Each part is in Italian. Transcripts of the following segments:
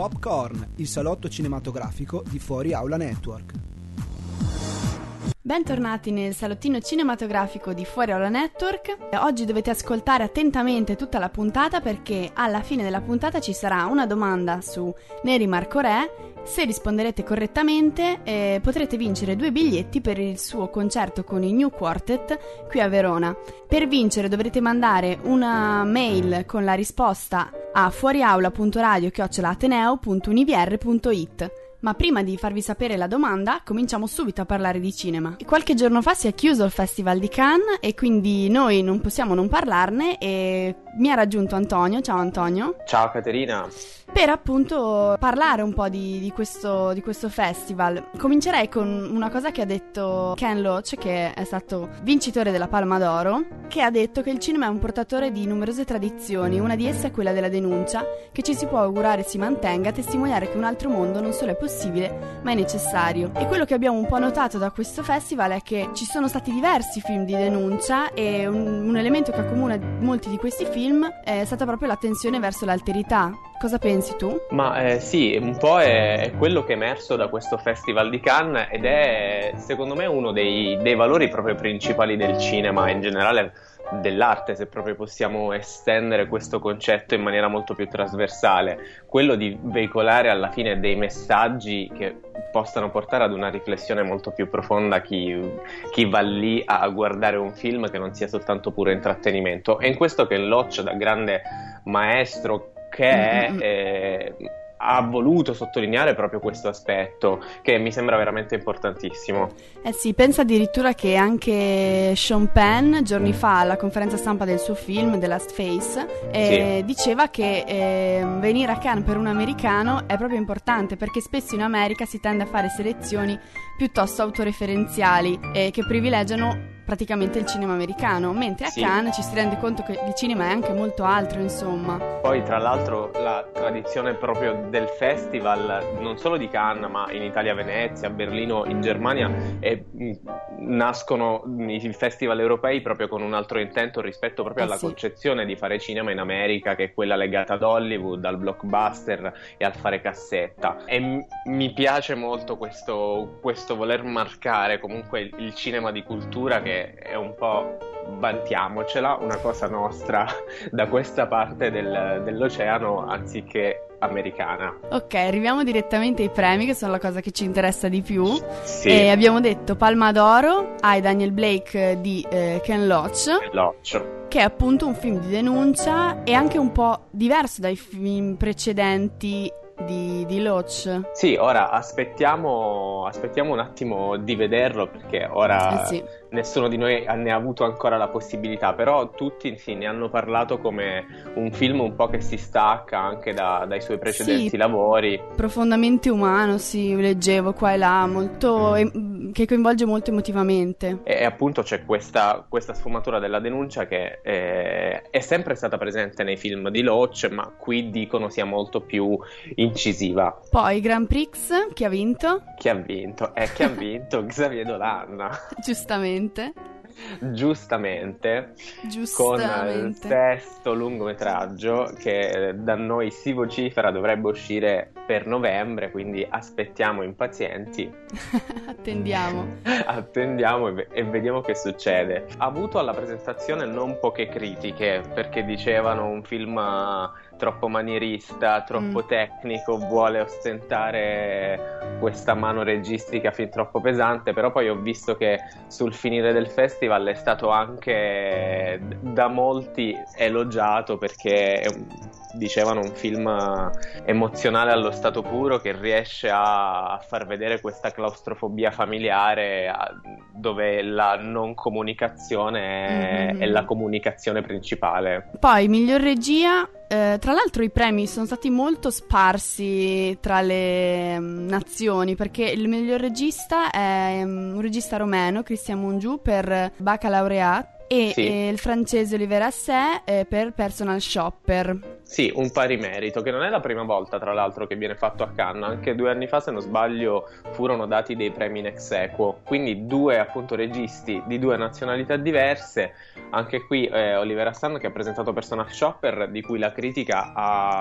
Popcorn, il salotto cinematografico di Fuori Aula Network. Bentornati nel salottino cinematografico di Fuori Aula Network. Oggi dovete ascoltare attentamente tutta la puntata perché alla fine della puntata ci sarà una domanda su Neri Marco Re. Se risponderete correttamente potrete vincere 2 biglietti per il suo concerto con i New Quartet qui a Verona. Per vincere dovrete mandare una mail con la risposta a fuoriaula.radio@ateneo.univr.it. Ma prima di farvi sapere la domanda, cominciamo subito a parlare di cinema. Qualche giorno fa si è chiuso il Festival di Cannes e quindi noi non possiamo non parlarne e mi ha raggiunto Antonio. Ciao Antonio. Ciao Caterina. Per appunto parlare un po' di questo festival. Comincerei con una cosa che ha detto Ken Loach, che è stato vincitore della Palma d'Oro, che ha detto che il cinema è un portatore di numerose tradizioni, una di esse è quella della denuncia, che ci si può augurare si mantenga a testimoniare che un altro mondo non solo è possibile, ma è necessario. E quello che abbiamo un po' notato da questo festival è che ci sono stati diversi film di denuncia e un elemento che accomuna molti di questi film è stata proprio l'attenzione verso l'alterità. Cosa pensi tu? Ma sì, un po' è quello che è emerso da questo Festival di Cannes ed è secondo me uno dei valori proprio principali del cinema e in generale dell'arte, se proprio possiamo estendere questo concetto in maniera molto più trasversale, quello di veicolare alla fine dei messaggi che possano portare ad una riflessione molto più profonda chi va lì a guardare un film che non sia soltanto puro intrattenimento. E in questo che Loach, da grande maestro che è, ha voluto sottolineare proprio questo aspetto che mi sembra veramente importantissimo. Sì, pensa addirittura che anche Sean Penn giorni fa alla conferenza stampa del suo film The Last Face diceva che venire a Cannes per un americano è proprio importante perché spesso in America si tende a fare selezioni piuttosto autoreferenziali che privilegiano praticamente il cinema americano, mentre a Cannes ci si rende conto che il cinema è anche molto altro, insomma. Poi tra l'altro la tradizione proprio del festival, non solo di Cannes, ma in Italia a Venezia, a Berlino, in Germania, nascono i festival europei proprio con un altro intento rispetto proprio alla concezione di fare cinema in America, che è quella legata ad Hollywood, al blockbuster e al fare cassetta. E mi piace molto questo voler marcare comunque il cinema di cultura, che è un po', vantiamocela, una cosa nostra da questa parte dell'oceano anziché americana. Ok, arriviamo direttamente ai premi, che sono la cosa che ci interessa di più. E abbiamo detto Palma d'Oro ai Daniel Blake di Ken Loach, che è appunto un film di denuncia e anche un po' diverso dai film precedenti di Loach. Sì, ora aspettiamo un attimo di vederlo, perché ora nessuno di noi ne ha avuto ancora la possibilità, però tutti ne hanno parlato come un film un po' che si stacca anche dai suoi precedenti lavori. Profondamente umano, leggevo qua e là, molto che coinvolge molto emotivamente. E appunto c'è questa sfumatura della denuncia che è sempre stata presente nei film di Loach, ma qui dicono sia molto più incisiva. Poi Grand Prix, chi ha vinto? Chi ha vinto Xavier Dolan. Giustamente, con il sesto lungometraggio che da noi si vocifera dovrebbe uscire per novembre, quindi aspettiamo impazienti. Attendiamo e vediamo che succede. Ha avuto alla presentazione non poche critiche, perché dicevano un film troppo manierista, troppo tecnico, vuole ostentare questa mano registica fin troppo pesante, però poi ho visto che sul finire del festival è stato anche da molti elogiato, perché dicevano un film emozionale allo stato puro, che riesce a far vedere questa claustrofobia familiare dove la non comunicazione è la comunicazione principale. Poi miglior regia. Tra l'altro i premi sono stati molto sparsi tra le nazioni, perché il miglior regista è un regista romeno, Christian Mungiu, per Baccalaureate, e il francese Olivier Assayas per Personal Shopper. Sì, un pari merito, che non è la prima volta tra l'altro che viene fatto a Cannes, anche 2 anni fa se non sbaglio furono dati dei premi in ex aequo, quindi 2 appunto registi di 2 nazionalità diverse, anche qui Oliver Assayas che ha presentato Personal Shopper, di cui la critica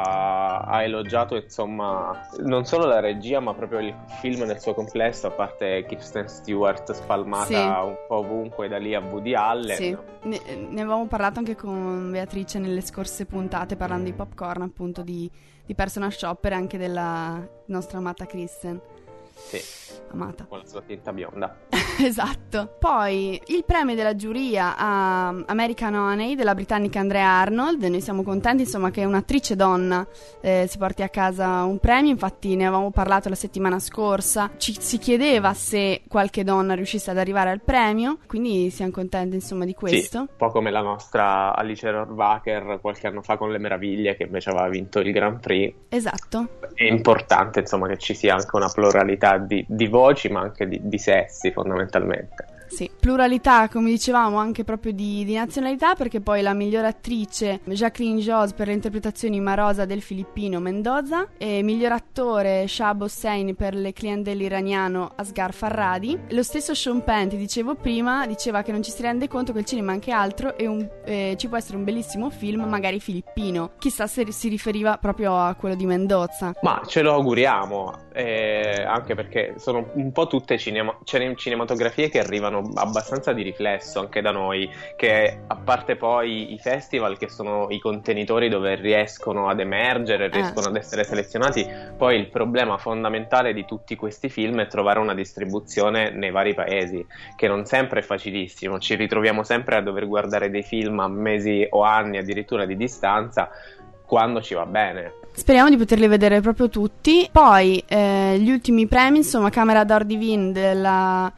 ha elogiato insomma non solo la regia ma proprio il film nel suo complesso, a parte Kristen Stewart spalmata un po' ovunque da lì a Woody Allen. Sì, ne avevamo parlato anche con Beatrice nelle scorse puntate parlando di Popcorn, appunto di Personal Shopper e anche della nostra amata Kristen. Sì, amata con la sua tinta bionda. Esatto. Poi il premio della giuria a American Honey della britannica Andrea Arnold. Noi siamo contenti insomma che un'attrice donna si porti a casa un premio, infatti ne avevamo parlato la settimana scorsa, ci si chiedeva se qualche donna riuscisse ad arrivare al premio, quindi siamo contenti insomma di questo. Sì, un po' come la nostra Alice Rohrwacher qualche anno fa con Le Meraviglie, che invece aveva vinto il Grand Prix. Esatto. È importante insomma che ci sia anche una pluralità di voci ma anche di sessi fondamentalmente. Sì, pluralità come dicevamo anche proprio di nazionalità, perché poi la miglior attrice Jacqueline Joss per le interpretazioni Marosa del filippino Mendoza e miglior attore Shahab Hossein per le clientele dell'iraniano Asghar Farhadi. Lo stesso Sean Penn, ti dicevo prima, diceva che non ci si rende conto che il cinema è anche altro e ci può essere un bellissimo film magari filippino, chissà se si riferiva proprio a quello di Mendoza. Ma ce lo auguriamo, anche perché sono un po' tutte cinematografie che arrivano abbastanza di riflesso anche da noi, che a parte poi i festival che sono i contenitori dove riescono ad emergere, riescono ad essere selezionati, poi il problema fondamentale di tutti questi film è trovare una distribuzione nei vari paesi, che non sempre è facilissimo, ci ritroviamo sempre a dover guardare dei film a mesi o anni addirittura di distanza quando ci va bene. Speriamo di poterli vedere proprio tutti. Poi gli ultimi premi, insomma, Camera d'Or Divine della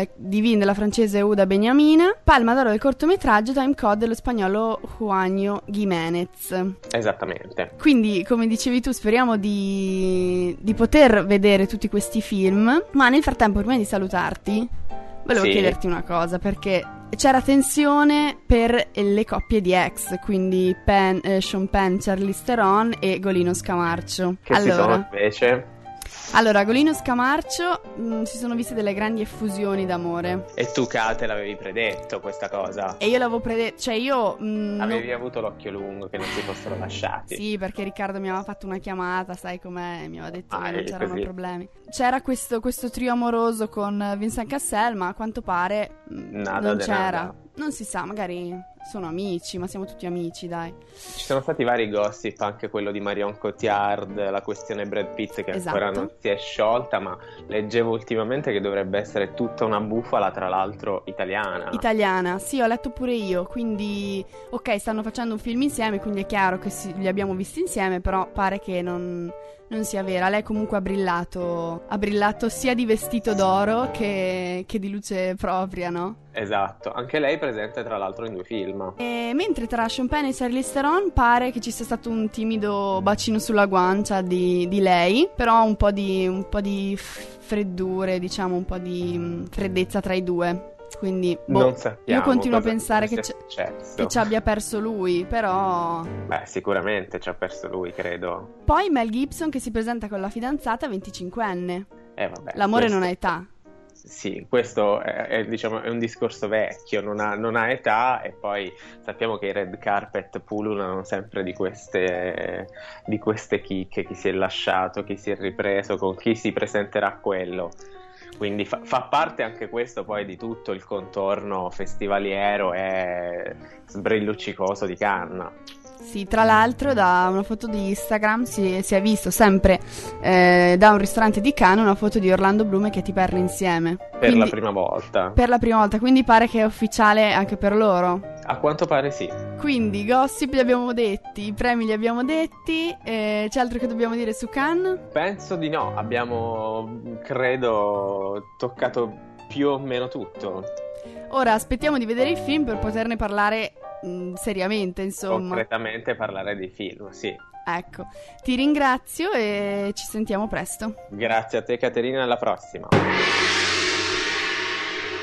francese Uda Beniamina, Palma d'Oro del cortometraggio Time Code dello spagnolo Juanjo Giménez. Esattamente. Quindi, come dicevi tu, speriamo di poter vedere tutti questi film, ma nel frattempo, prima di salutarti, volevo chiederti una cosa, perché c'era tensione per le coppie di ex, quindi Sean Penn, Charlize Theron e Golino Scamarcio. Che si sono invece? Allora, Golino Scamarcio si sono viste delle grandi effusioni d'amore. E tu, Kate, l'avevi predetto questa cosa? E io l'avevo predetto, cioè io... Avevi avuto l'occhio lungo che non si fossero lasciati. Sì, perché Riccardo mi aveva fatto una chiamata, sai com'è, mi aveva detto che non c'erano così problemi. C'era questo trio amoroso con Vincent Cassel, ma a quanto pare non c'era. Nada. Non si sa, magari sono amici, ma siamo tutti amici, dai. Ci sono stati vari gossip, anche quello di Marion Cotillard, la questione Brad Pitt che ancora non si è sciolta, ma leggevo ultimamente che dovrebbe essere tutta una bufala, tra l'altro italiana. Italiana, sì, ho letto pure io, quindi ok, stanno facendo un film insieme, quindi è chiaro che li abbiamo visti insieme, però pare che non sia vera. Lei comunque ha brillato sia di vestito d'oro che di luce propria, no? Esatto, anche lei presente tra l'altro in 2 film. E mentre tra Sean Penn e Charlize Theron pare che ci sia stato un timido bacino sulla guancia di lei, però un po' di freddure, diciamo, un po' di freddezza tra i due. Quindi non sappiamo, io continuo a pensare che ci abbia perso lui, però... Beh, sicuramente ci ha perso lui, credo. Poi Mel Gibson che si presenta con la fidanzata 25enne. Vabbè, l'amore non ha età. Sì, questo è un discorso vecchio, non ha età, e poi sappiamo che i red carpet pullulano sempre di queste chicche, chi si è lasciato, chi si è ripreso, con chi si presenterà quello. Quindi fa parte anche questo poi di tutto il contorno festivaliero e sbrilluccicoso di Cannes. Sì, tra l'altro da una foto di Instagram si è visto sempre da un ristorante di Cannes una foto di Orlando Bloom e Katy Perry insieme. Per la prima volta. Per la prima volta, quindi pare che è ufficiale anche per loro. A quanto pare sì. Quindi gossip li abbiamo detti, i premi li abbiamo detti, c'è altro che dobbiamo dire su Cannes? Penso di no, abbiamo, credo, toccato più o meno tutto. Ora aspettiamo di vedere il film per poterne parlare seriamente, insomma. Concretamente parlare dei film, sì. Ecco, ti ringrazio e ci sentiamo presto. Grazie a te, Caterina, alla prossima.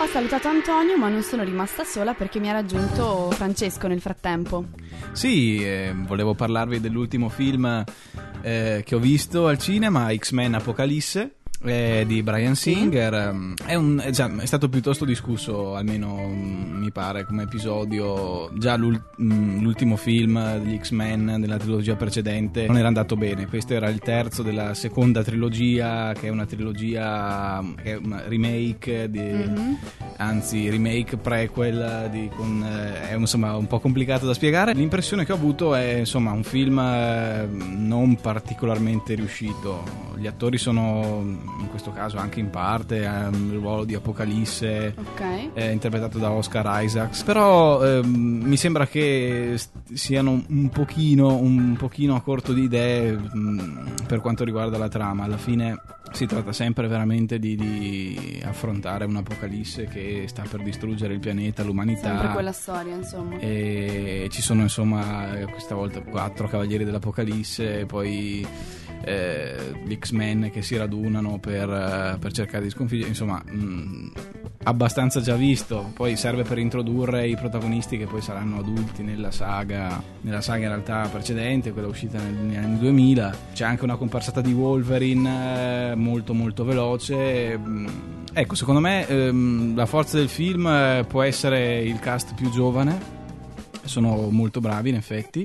Ho salutato Antonio, ma non sono rimasta sola perché mi ha raggiunto Francesco nel frattempo. Sì, volevo parlarvi dell'ultimo film che ho visto al cinema, X-Men Apocalisse, di Bryan Singer. È stato piuttosto discusso, almeno mi pare, come episodio. Già l'ultimo film degli X-Men della trilogia precedente non era andato bene. Questo era il terzo della seconda trilogia, che è una trilogia che è una remake anzi remake prequel è insomma un po' complicato da spiegare. L'impressione che ho avuto è insomma un film non particolarmente riuscito. Gli attori sono in questo caso anche in parte il ruolo di Apocalisse, interpretato da Oscar Isaacs, però mi sembra che siano un pochino a corto di idee per quanto riguarda la trama. Alla fine si tratta sempre veramente di affrontare un'apocalisse che sta per distruggere il pianeta, l'umanità. Sempre quella storia, insomma. E ci sono insomma questa volta 4 cavalieri dell'apocalisse e poi gli X-Men che si radunano per cercare di sconfiggere, insomma abbastanza già visto. Poi serve per introdurre i protagonisti che poi saranno adulti nella saga in realtà precedente, quella uscita negli anni 2000. C'è anche una comparsata di Wolverine molto molto veloce. Ecco, secondo me la forza del film può essere il cast più giovane, sono molto bravi in effetti.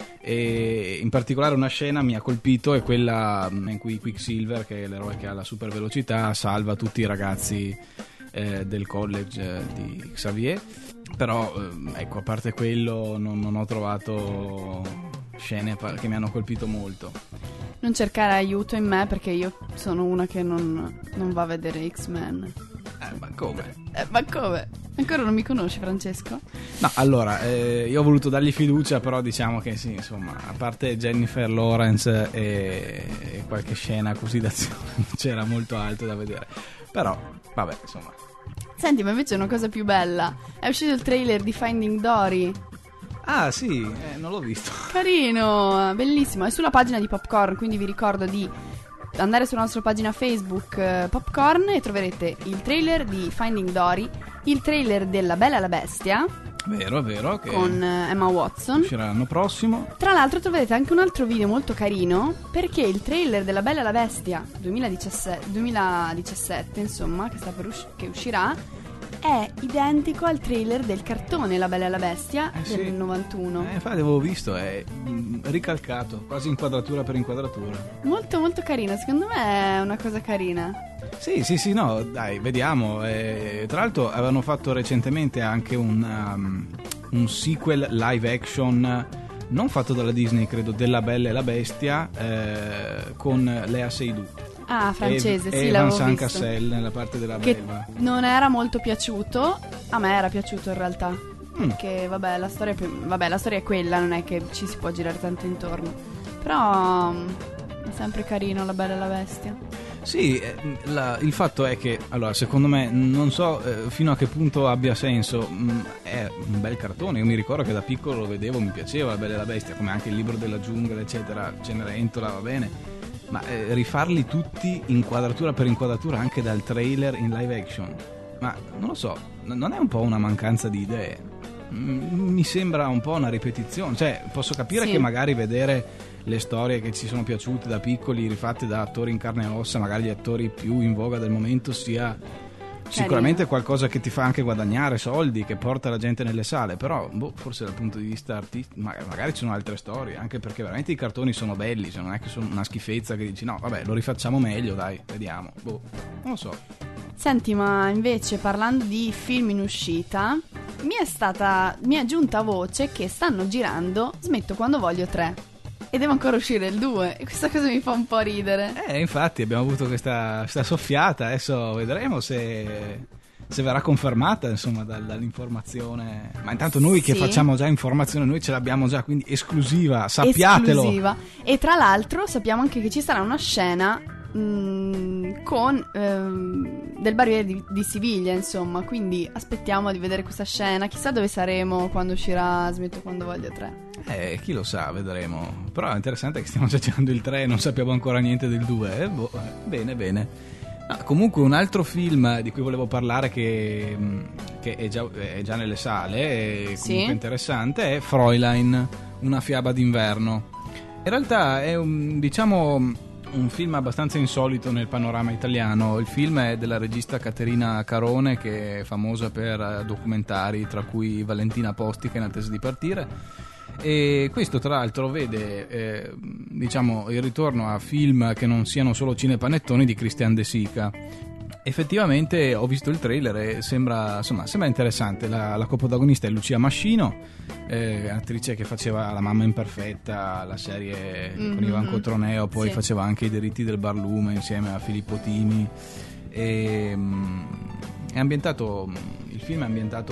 E in particolare una scena mi ha colpito, è quella in cui Quicksilver, che è l'eroe che ha la super velocità, salva tutti i ragazzi del college di Xavier. Però ecco, a parte quello non ho trovato scene che mi hanno colpito molto. Non cercare aiuto in me, perché io sono una che non va a vedere X-Men. Ma come? Ma come? Ancora non mi conosci, Francesco? No, allora, io ho voluto dargli fiducia, però diciamo che sì, insomma, a parte Jennifer Lawrence e qualche scena così d'azione, non c'era molto altro da vedere. Però, vabbè, insomma. Senti, ma invece una cosa più bella, è uscito il trailer di Finding Dory. Ah sì, non l'ho visto. Carino, bellissimo, è sulla pagina di Popcorn, quindi vi ricordo di andare sulla nostra pagina Facebook Popcorn e troverete il trailer di Finding Dory, il trailer della Bella e la Bestia. Vero, che con Emma Watson. Uscirà l'anno prossimo. Tra l'altro troverete anche un altro video molto carino, perché il trailer della Bella e la Bestia 2017 insomma, che uscirà, è identico al trailer del cartone La Bella e la Bestia del 91. Infatti avevo visto, è ricalcato, quasi inquadratura per inquadratura. Molto molto carino, secondo me è una cosa carina. Sì, no, dai, vediamo. Tra l'altro avevano fatto recentemente anche un sequel live action, non fatto dalla Disney, credo, della Bella e la Bestia, con Lea Seydoux. Ah, francese, sì, l'avevo visto. Vincent Cassel nella parte della belva. Non era molto piaciuto, a me era piaciuto in realtà. Che vabbè, la storia è quella, non è che ci si può girare tanto intorno. Però è sempre carino La Bella e la Bestia. Sì, il fatto è che, allora, secondo me, non so fino a che punto abbia senso, è un bel cartone. Io mi ricordo che da piccolo lo vedevo, mi piaceva La Bella e la Bestia, come anche il libro della giungla, eccetera, Cenerentola, va bene. Ma rifarli tutti inquadratura per inquadratura, anche dal trailer in live action, ma non lo so, non è un po' una mancanza di idee? Mi sembra un po' una ripetizione. Cioè, posso capire che magari vedere le storie che ci sono piaciute da piccoli rifatte da attori in carne e ossa, magari gli attori più in voga del momento, sia sicuramente qualcosa che ti fa anche guadagnare soldi, che porta la gente nelle sale. Però forse dal punto di vista artistico magari ci sono altre storie, anche perché veramente i cartoni sono belli, cioè non è che sono una schifezza che dici no vabbè lo rifacciamo meglio, dai, vediamo, non lo so. Senti, ma invece parlando di film in uscita, mi è giunta voce che stanno girando Smetto quando voglio 3 e deve ancora uscire il 2, e questa cosa mi fa un po' ridere. Infatti abbiamo avuto questa soffiata, adesso vedremo se verrà confermata, insomma, dall'informazione. Ma intanto noi che facciamo già informazione, noi ce l'abbiamo già, quindi esclusiva, sappiatelo. Esclusiva. E tra l'altro sappiamo anche che ci sarà una scena con del barbiere di Siviglia, insomma, quindi aspettiamo di vedere questa scena. Chissà dove saremo quando uscirà Smetto quando voglio 3. Chi lo sa, vedremo. Però è interessante che stiamo già girando il 3 e non sappiamo ancora niente del 2. Bene. Comunque un altro film di cui volevo parlare che è già nelle sale, è comunque interessante, è Fräulein, una fiaba d'inverno. In realtà è un film abbastanza insolito nel panorama italiano. Il film è della regista Caterina Carone, che è famosa per documentari, tra cui Valentina Postica in attesa di partire. E questo tra l'altro vede il ritorno a film che non siano solo cinepanettoni di Christian De Sica. Effettivamente ho visto il trailer e sembra interessante. La coprotagonista è Lucia Mascino, attrice che faceva La mamma imperfetta, la serie con Ivan Cotroneo, poi faceva anche I diritti del barlume insieme a Filippo Timi. Il film è ambientato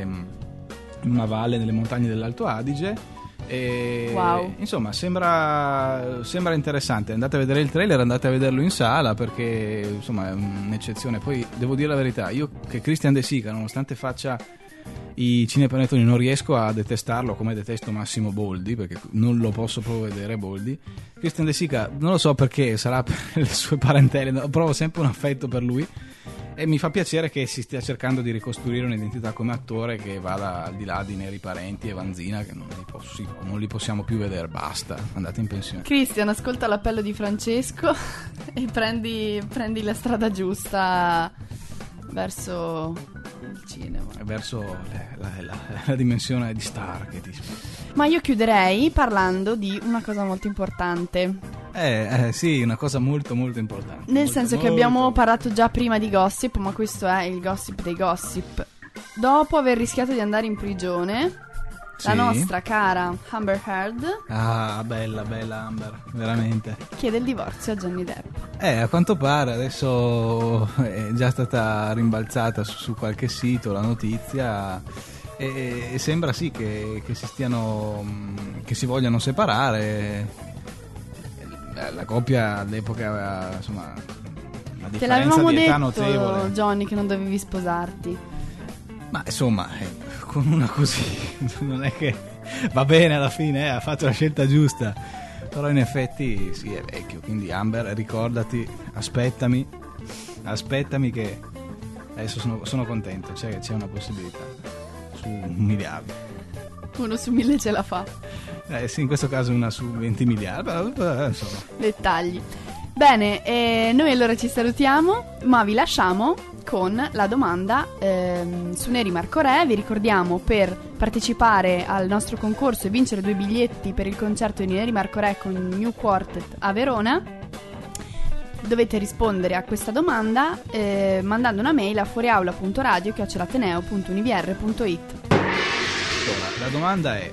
in una valle nelle montagne dell'Alto Adige e insomma sembra interessante. Andate a vedere il trailer, andate a vederlo in sala, perché insomma è un'eccezione. Poi devo dire la verità, io che Christian De Sica, nonostante faccia i cinepanettoni, non riesco a detestarlo come detesto Massimo Boldi, perché non lo posso proprio vedere Boldi. Christian De Sica non lo so perché, sarà per le sue parentele, provo sempre un affetto per lui. E mi fa piacere che si stia cercando di ricostruire un'identità come attore che vada al di là di Neri Parenti e Vanzina, che non li possiamo più vedere, basta, andate in pensione. Cristian, ascolta l'appello di Francesco e prendi la strada giusta verso il cinema, verso la dimensione di star che ti... Ma io chiuderei parlando di una cosa molto importante. Sì, una cosa molto molto importante. Nel senso che abbiamo parlato già prima di gossip, ma questo è il gossip dei gossip. Dopo aver rischiato di andare in prigione, la nostra cara Amber Heard, bella Amber, veramente, chiede il divorzio a Johnny Depp. A quanto pare adesso è già stata rimbalzata su qualche sito la notizia. E sembra sì che si vogliano separare. La coppia all'epoca aveva insomma una differenza di età notevole. Te l'avevamo detto, Johnny, che non dovevi sposarti. Ma insomma, con una così non è che va bene alla fine, ha fatto la scelta giusta. Però in effetti sì, è vecchio. Quindi Amber, ricordati, aspettami che adesso sono contento, c'è una possibilità su 1 miliardo. 1 su 1000 ce la fa. Sì, in questo caso 1 su 20 miliardi, però insomma. Dettagli. Bene, noi allora ci salutiamo, ma vi lasciamo con la domanda su Neri Marco Re. Vi ricordiamo, per partecipare al nostro concorso e vincere 2 biglietti per il concerto di Neri Marco Re con New Quartet a Verona, dovete rispondere a questa domanda mandando una mail a fuoriaula.radio@ateneo.univr.it. Allora, la domanda è: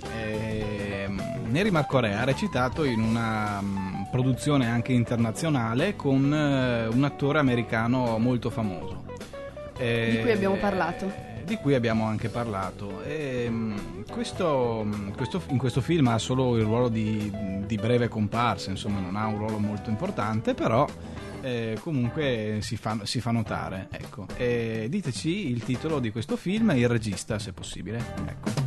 Neri Marco Re ha recitato in una produzione anche internazionale con un attore americano molto famoso, di cui abbiamo parlato. Di cui abbiamo anche parlato. In questo film ha solo il ruolo di breve comparsa, insomma non ha un ruolo molto importante, però comunque si fa notare, ecco. Diteci il titolo di questo film e il regista, se possibile, ecco.